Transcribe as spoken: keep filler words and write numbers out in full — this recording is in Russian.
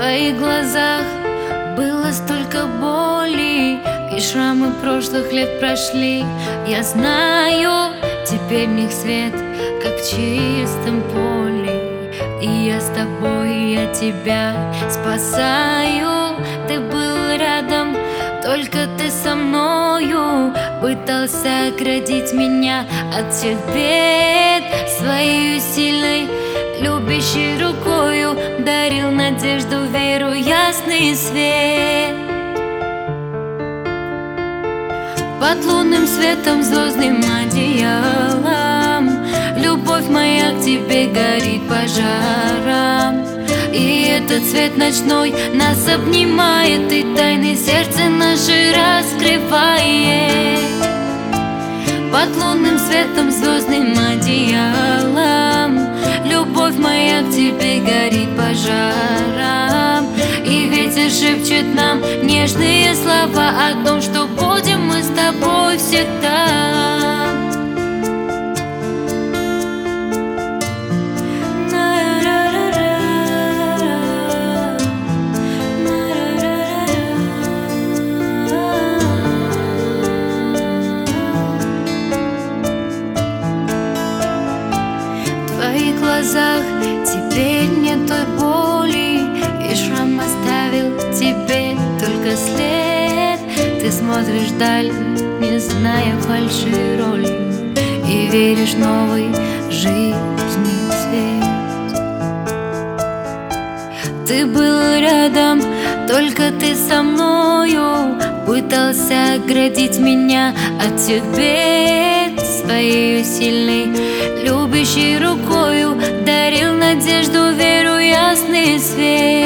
твоих глазах было столько боли, и шрамы прошлых лет прошли. Я знаю, теперь в них свет, как в чистом поле. И я с тобой, я тебя спасаю. Ты был рядом, только ты со мною. Пытался оградить меня от всех бед своей сильной, любящей рукою. Дарил надежду, веру, ясный свет. Под лунным светом, звездным одеялом любовь моя к тебе горит пожаром. И этот свет ночной нас обнимает, и тайны сердца наши раскрывает. Под лунным светом, звездным одеялом любовь моя к тебе горит пожаром. И ветер шепчет нам нежные слова о том, что будем мы с тобой всегда. В твоих глазах теперь нет той боли, и шрам оставил тебе только след. Ты смотришь вдаль, не зная фальши роли, и веришь в новой жизни свет. Ты был рядом, только ты со мною. Пытался оградить меня от всех бед своей сильной, любящей рукою. Дарил надежду, веру, ясный свет.